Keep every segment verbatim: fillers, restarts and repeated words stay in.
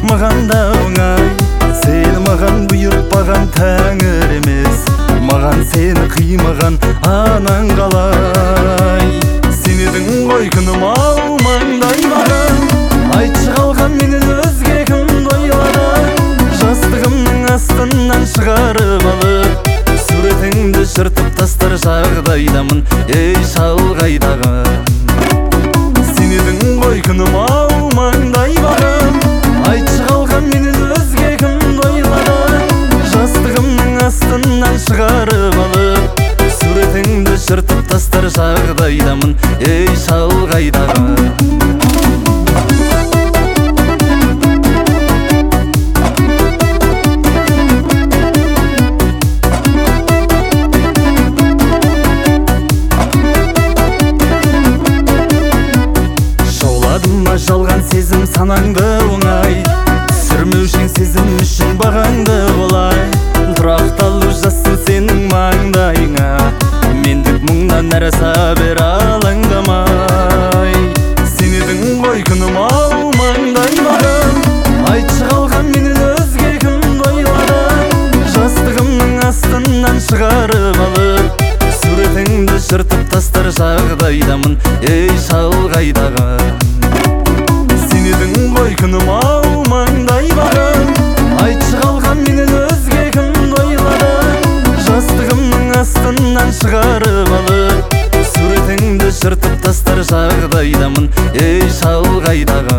маған да оңай. Сені маған бұйыртпаған тәңір емес, маған сені қимаған анаң қалай. Сен едің ғой күнім ау маңдай маған, айтшы қалған менен өзге кім ойлады. Жастығымның астынан шығарып алып, суретіңді жыртып тастар жағдайдамын, ей шалғайдағы. Сен едің ғой күнім ау маңдай маған, айтшы қалған менен өзге кім ойлады. Жастығымның астынан шығарып алып, суретіңді жыртып тастар жағдайдамын, ей шалғайдағы. Жалған сезім санаңды оңай, түсірмеушің сезім үшін бағаңды олай. Тұрақталу жассын сенің маңдайыңа, мендік мұңнан нәраса бер алаңдамай. Сен едің ғой күнім ау маңдай маған, айтшы қалған менен өзге кім ойлады. Жастығымның астынан шығарып алып, суретіңді жыртып тастар жағдайдамын, ей шалғайдағы. Сен едің ғой күнім ау маңдай маған, айтшы қалған менен өзге кім ойлады. Жастығымның астынан шығарып алып, суретіңді жыртып тастар жағдайдамын, ей шалғайдағы.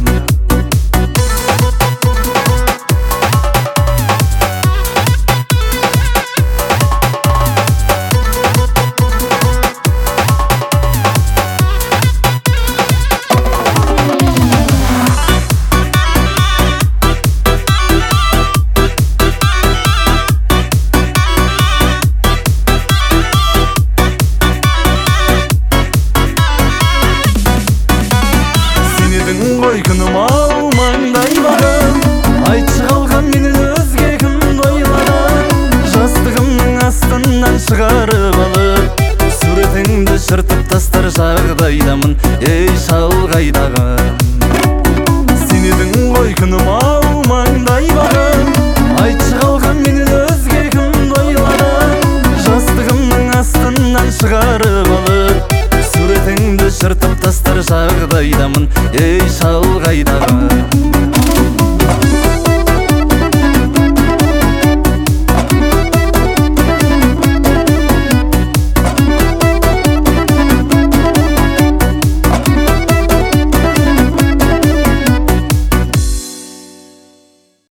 Ғой күнім ау маңдай маған, айтшы қалған менен өзге кім ойлады. Жастығымның астынан шығарып алып, суретіңді жыртып тастар жағдайдамын, ей шалғайдағы. Сен едің ғой күнім ау маңдай маған, айтшы қалған менен өзге кім ойлады. Жастығымның астынан шығарып алып, суретіңді жыртып тастар жағдайдамын, ей